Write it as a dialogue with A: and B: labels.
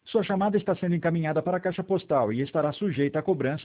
A: Sua chamada está sendo encaminhada para a caixa postal e estará sujeita à cobrança